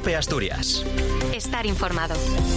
COPE Asturias. Estar informado.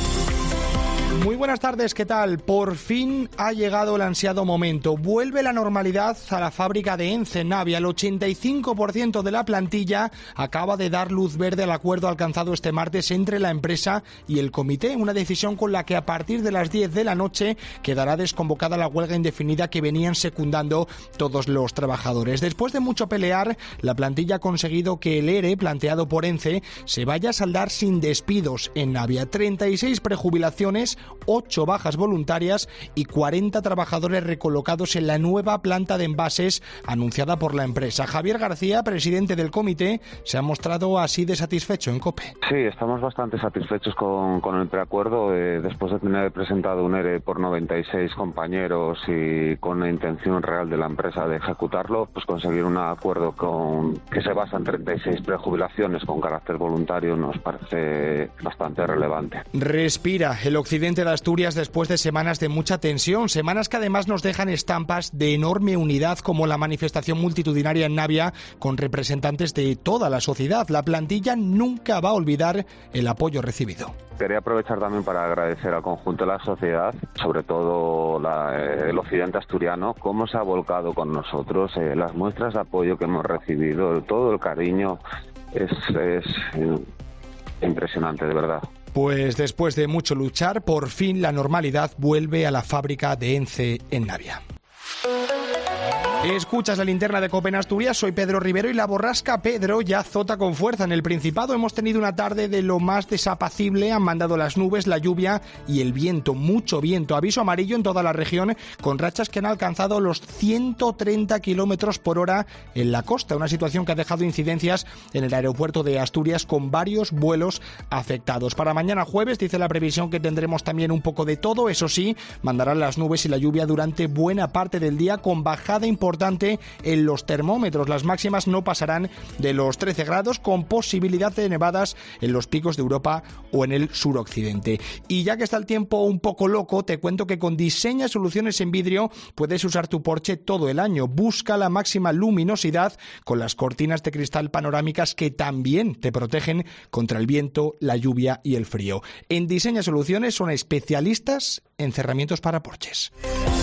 Muy buenas tardes, ¿qué tal? Por fin ha llegado el ansiado momento. Vuelve la normalidad a la fábrica de Ence, en Navia. El 85% de la plantilla acaba de dar luz verde al acuerdo alcanzado este martes entre la empresa y el comité. Una decisión con la que a partir de las 10 de la noche quedará desconvocada la huelga indefinida que venían secundando todos los trabajadores. Después de mucho pelear, la plantilla ha conseguido que el ERE planteado por Ence se vaya a saldar sin despidos en Navia. 36 prejubilaciones, 8 bajas voluntarias y 40 trabajadores recolocados en la nueva planta de envases anunciada por la empresa. Javier García, presidente del comité, se ha mostrado así de satisfecho en COPE. Sí, estamos bastante satisfechos con el preacuerdo. Después de tener presentado un ERE por 96 compañeros y con la intención real de la empresa de ejecutarlo, pues conseguir un acuerdo que se basa en 36 prejubilaciones con carácter voluntario nos parece bastante relevante. Respira el occidente de Asturias después de semanas de mucha tensión, semanas que además nos dejan estampas de enorme unidad, como la manifestación multitudinaria en Navia con representantes de toda la sociedad. La plantilla nunca va a olvidar el apoyo recibido. Quería aprovechar también para agradecer al conjunto de la sociedad, sobre todo el occidente asturiano, cómo se ha volcado con nosotros, las muestras de apoyo que hemos recibido, todo el cariño, es impresionante, de verdad. Pues después de mucho luchar, por fin la normalidad vuelve a la fábrica de Ence en Navia. Escuchas la linterna de COPE en Asturias, soy Pedro Rivero y la borrasca Pedro ya azota con fuerza en el Principado. Hemos tenido una tarde de lo más desapacible, han mandado las nubes, la lluvia y el viento, mucho viento. Aviso amarillo en toda la región con rachas que han alcanzado los 130 kilómetros por hora en la costa, una situación que ha dejado incidencias en el aeropuerto de Asturias con varios vuelos afectados. Para mañana jueves dice la previsión que tendremos también un poco de todo, eso sí, mandarán las nubes y la lluvia durante buena parte del día con bajada importante en los termómetros. Las máximas no pasarán de los 13 grados con posibilidad de nevadas en los picos de Europa o en el suroccidente. Y ya que está el tiempo un poco loco, te cuento que con Diseña Soluciones en Vidrio puedes usar tu Porsche todo el año. Busca la máxima luminosidad con las cortinas de cristal panorámicas que también te protegen contra el viento, la lluvia y el frío. En Diseña Soluciones son especialistas en cerramientos para Porsches.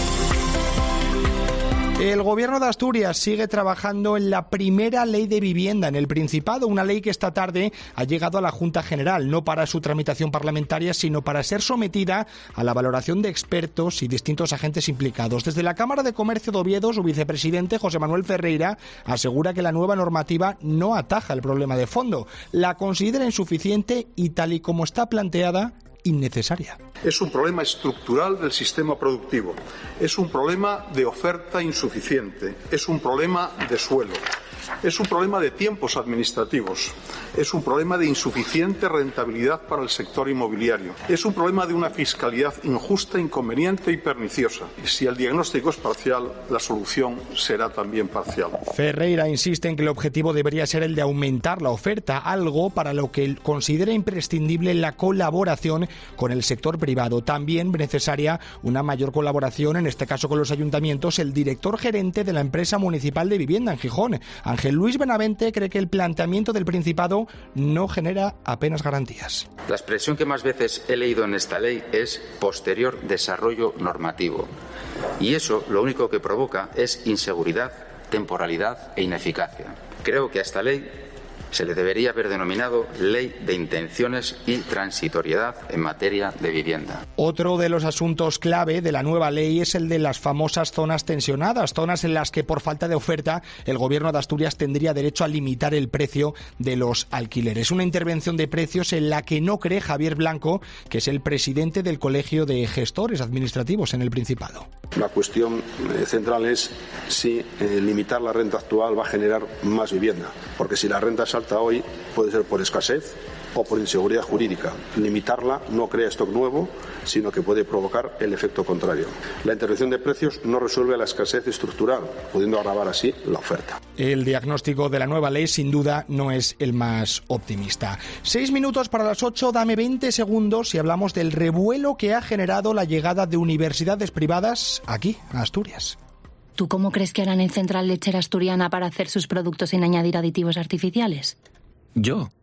El Gobierno de Asturias sigue trabajando en la primera ley de vivienda en el Principado, una ley que esta tarde ha llegado a la Junta General, no para su tramitación parlamentaria, sino para ser sometida a la valoración de expertos y distintos agentes implicados. Desde la Cámara de Comercio de Oviedo, su vicepresidente, José Manuel Ferreira, asegura que la nueva normativa no ataja el problema de fondo, la considera insuficiente y, tal y como está planteada, innecesaria. Es un problema estructural del sistema productivo, es un problema de oferta insuficiente, es un problema de suelo, es un problema de tiempos administrativos, es un problema de insuficiente rentabilidad para el sector inmobiliario, es un problema de una fiscalidad injusta, inconveniente y perniciosa. Y si el diagnóstico es parcial, la solución será también parcial. Ferreira insiste en que el objetivo debería ser el de aumentar la oferta, algo para lo que él considera imprescindible la colaboración con el sector privado. También necesaria una mayor colaboración, en este caso con los ayuntamientos. El director gerente de la empresa municipal de vivienda en Gijón, Ángel Luis Benavente, cree que el planteamiento del Principado no genera apenas garantías. La expresión que más veces he leído en esta ley es posterior desarrollo normativo. Y eso lo único que provoca es inseguridad, temporalidad e ineficacia. Creo que a esta ley se le debería haber denominado Ley de Intenciones y Transitoriedad en materia de vivienda. Otro de los asuntos clave de la nueva ley es el de las famosas zonas tensionadas, zonas en las que por falta de oferta el Gobierno de Asturias tendría derecho a limitar el precio de los alquileres. Una intervención de precios en la que no cree Javier Blanco, que es el presidente del Colegio de Gestores Administrativos en el Principado. La cuestión central es si limitar la renta actual va a generar más vivienda, porque si la renta es alta hoy puede ser por escasez o por inseguridad jurídica. Limitarla no crea stock nuevo, sino que puede provocar el efecto contrario. La intervención de precios no resuelve la escasez estructural, pudiendo agravar así la oferta. El diagnóstico de la nueva ley sin duda no es el más optimista. 6 minutos para las 8, dame 20 segundos y hablamos del revuelo que ha generado la llegada de universidades privadas aquí, a Asturias. ¿Tú cómo crees que harán en Central Lechera Asturiana para hacer sus productos sin añadir aditivos artificiales? ¿Yo?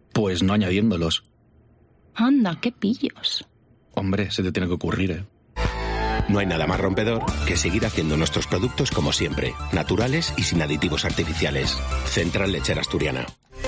Pues no añadiéndolos. Anda, qué pillos. Hombre, se te tiene que ocurrir, ¿eh? No hay nada más rompedor que seguir haciendo nuestros productos como siempre, naturales y sin aditivos artificiales. Central Lechera Asturiana.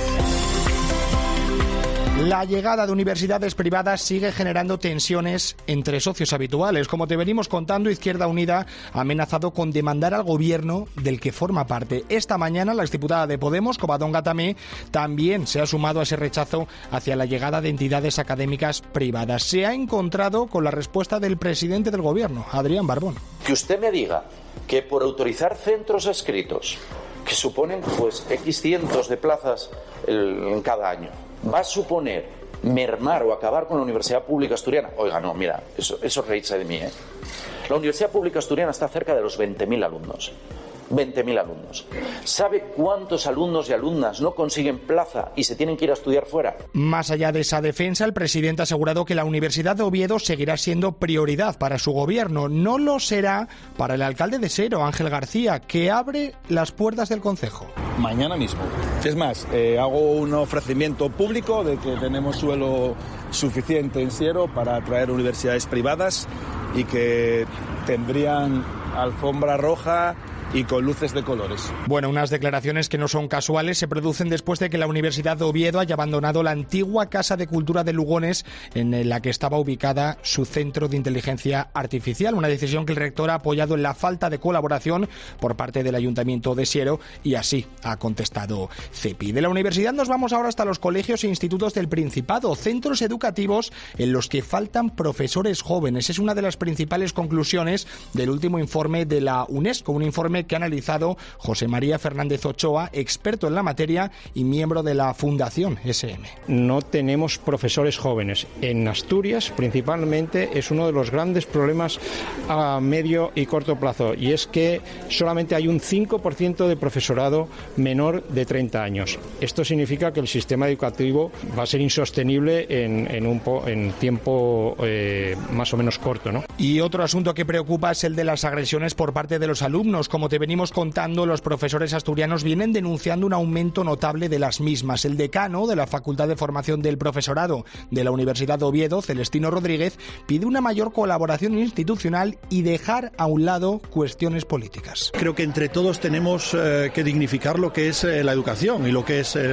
La llegada de universidades privadas sigue generando tensiones entre socios habituales. Como te venimos contando, Izquierda Unida ha amenazado con demandar al gobierno del que forma parte. Esta mañana la exdiputada de Podemos, Covadonga Tamé, también se ha sumado a ese rechazo hacia la llegada de entidades académicas privadas. Se ha encontrado con la respuesta del presidente del gobierno, Adrián Barbón. Que usted me diga que por autorizar centros escritos, que suponen pues X cientos de plazas en cada año, va a suponer mermar o acabar con la Universidad Pública Asturiana. Oiga, no, mira, eso reírse de mí, ¿eh? La Universidad Pública Asturiana está cerca de los 20.000 alumnos. 20.000 alumnos. ¿Sabe cuántos alumnos y alumnas no consiguen plaza y se tienen que ir a estudiar fuera? Más allá de esa defensa, el presidente ha asegurado que la Universidad de Oviedo seguirá siendo prioridad para su gobierno. No lo será para el alcalde de Siero, Ángel García, que abre las puertas del concejo. Mañana mismo. Es más, hago un ofrecimiento público de que tenemos suelo suficiente en Siero para atraer universidades privadas y que tendrían alfombra roja y con luces de colores. Bueno, unas declaraciones que no son casuales se producen después de que la Universidad de Oviedo haya abandonado la antigua Casa de Cultura de Lugones, en la que estaba ubicada su centro de inteligencia artificial. Una decisión que el rector ha apoyado en la falta de colaboración por parte del Ayuntamiento de Siero, y así ha contestado CEPI. De la universidad nos vamos ahora hasta los colegios e institutos del Principado, centros educativos en los que faltan profesores jóvenes. Es una de las principales conclusiones del último informe de la UNESCO, un informe que ha analizado José María Fernández Ochoa, experto en la materia y miembro de la Fundación SM. No tenemos profesores jóvenes. En Asturias, principalmente, es uno de los grandes problemas a medio y corto plazo, y es que solamente hay un 5% de profesorado menor de 30 años. Esto significa que el sistema educativo va a ser insostenible en tiempo más o menos corto, ¿no? Y otro asunto que preocupa es el de las agresiones por parte de los alumnos. Como te venimos contando, los profesores asturianos vienen denunciando un aumento notable de las mismas. El decano de la Facultad de Formación del Profesorado de la Universidad de Oviedo, Celestino Rodríguez, pide una mayor colaboración institucional y dejar a un lado cuestiones políticas. Creo que entre todos tenemos que dignificar lo que es la educación y lo que es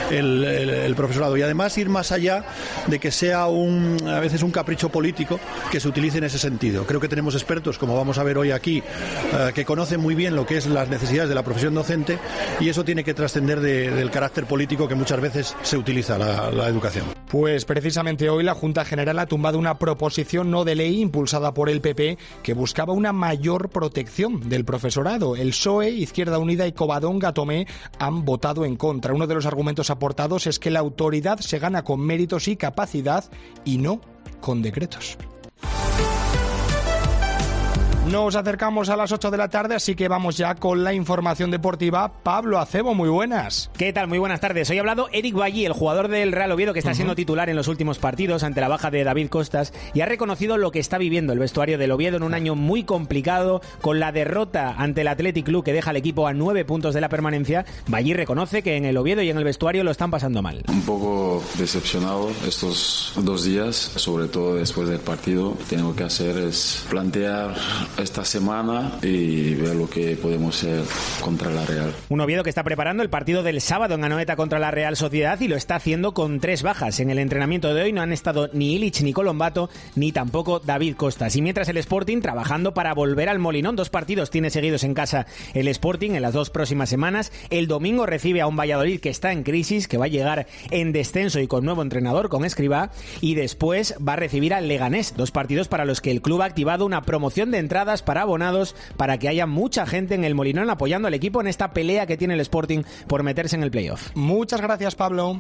el profesorado, y además ir más allá de que sea a veces un capricho político que se utilice en ese sentido. Creo que tenemos expertos, como vamos a ver hoy aquí, que conocen muy bien lo que es las necesidades de la profesión docente, y eso tiene que trascender del carácter político que muchas veces se utiliza la educación. Pues precisamente hoy la Junta General ha tumbado una proposición no de ley impulsada por el PP que buscaba una mayor protección del profesorado. El PSOE, Izquierda Unida y Covadonga Tomé han votado en contra. Uno de los argumentos aportados es que la autoridad se gana con méritos y capacidad y no con decretos. Nos acercamos a las 8 de la tarde, así que vamos ya con la información deportiva. Pablo Acebo, muy buenas. ¿Qué tal? Muy buenas tardes. Hoy ha hablado Eric Bailly, el jugador del Real Oviedo, que está siendo titular en los últimos partidos ante la baja de David Costas, y ha reconocido lo que está viviendo el vestuario del Oviedo en un año muy complicado, con la derrota ante el Athletic Club que deja al equipo a 9 puntos de la permanencia. Bailly reconoce que en el Oviedo y en el vestuario lo están pasando mal. Un poco decepcionado estos 2 días, sobre todo después del partido. Lo que tengo que hacer es plantear esta semana y ver lo que podemos hacer contra la Real. Un Oviedo que está preparando el partido del sábado en Anoeta contra la Real Sociedad, y lo está haciendo con 3 bajas. En el entrenamiento de hoy no han estado ni Illich ni Colombato, ni tampoco David Costas. Y mientras el Sporting trabajando para volver al Molinón, 2 partidos tiene seguidos en casa el Sporting en las 2 próximas semanas. El domingo recibe a un Valladolid que está en crisis, que va a llegar en descenso y con nuevo entrenador, con Escribá, y después va a recibir al Leganés, 2 partidos para los que el club ha activado una promoción de entradas para abonados, para que haya mucha gente en el Molinón apoyando al equipo en esta pelea que tiene el Sporting por meterse en el playoff. Muchas gracias, Pablo.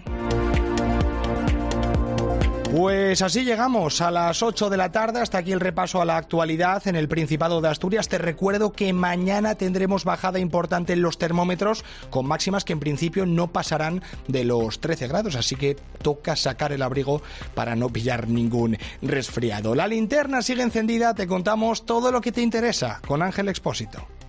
Pues así llegamos a las 8 de la tarde. Hasta aquí el repaso a la actualidad en el Principado de Asturias. Te recuerdo que mañana tendremos bajada importante en los termómetros, con máximas que en principio no pasarán de los 13 grados, así que toca sacar el abrigo para no pillar ningún resfriado. La linterna sigue encendida, te contamos todo lo que te interesa con Ángel Expósito.